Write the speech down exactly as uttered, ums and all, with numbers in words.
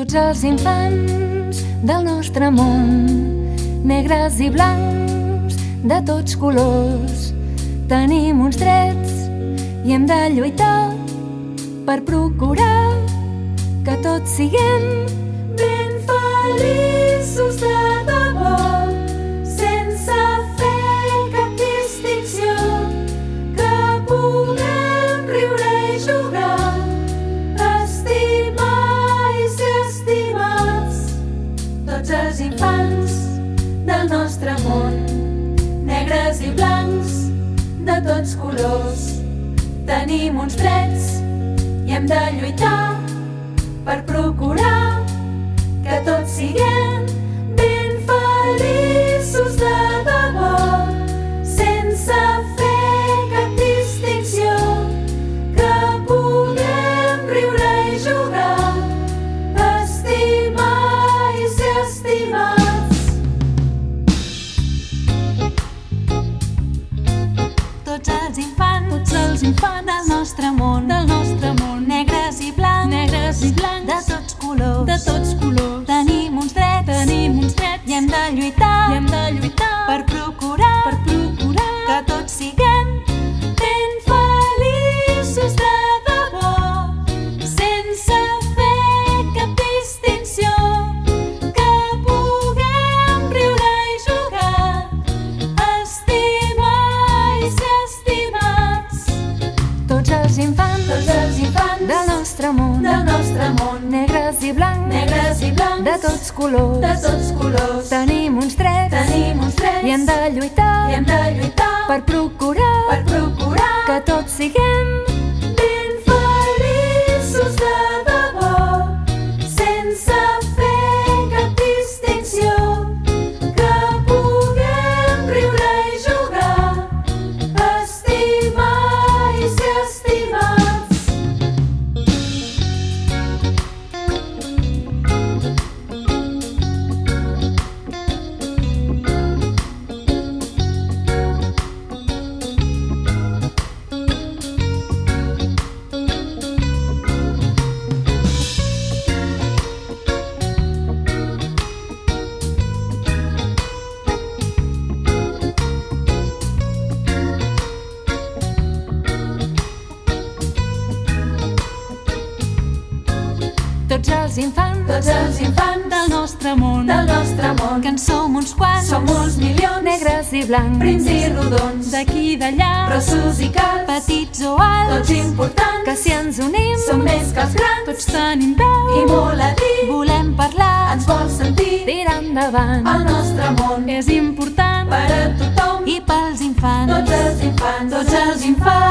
Tots els infants del nostre món, negres i blancs, de tots colors, tenim uns drets i hem de lluitar per procurar que tots siguem ben feliços de debò, sense fer cap distinció, que puguem riure i jugar, estimar i ser estimats. Tots els infants del nostre món, negres i blancs, de tots colors, tenim uns drets i hem de lluitar per procurar que tots siguem ben feliços de debò, sense fer cap distinció, que puguem riure i jugar, estimar i ser estimats. Tots els infants, tots els infants del nostre món, del nostre món, negres i blancs, negres i blancs, de tots colors, de tots colors, tenim uns drets, tenim uns drets, i hem de lluitar, i hem de lluitar per procurar, per procurar que tots siguem ben feliços de debò, sense fer cap distinció, que puguem riure i jugar, estimar i ser estimats. Tots els infants, tots els infants del nostre món, del nostre món, negres i blancs, negres i blancs, de tots colors, de tots colors, tenim uns drets, tenim uns drets, i hem de lluitar, i hem de lluitar per procurar, per procurar que tots siguem ben feliços de debò, sense fer cap distinció, que puguem riure i jugar, estimar i ser estimats. Tots els infants, tots els infants del nostre món, del nostre món, que en som uns quants, som uns milions, negres i blancs, prims i rodons, d'aquí i d'allà, grossos i calbs, petits o alts, tots importants, que si ens unim som més que els grans, tots tenim veu i molt a dir, volem parlar, ens vol sentir, tirar endavant, el nostre món és important per a tothom i pels infants, tots els infants, tots els infants.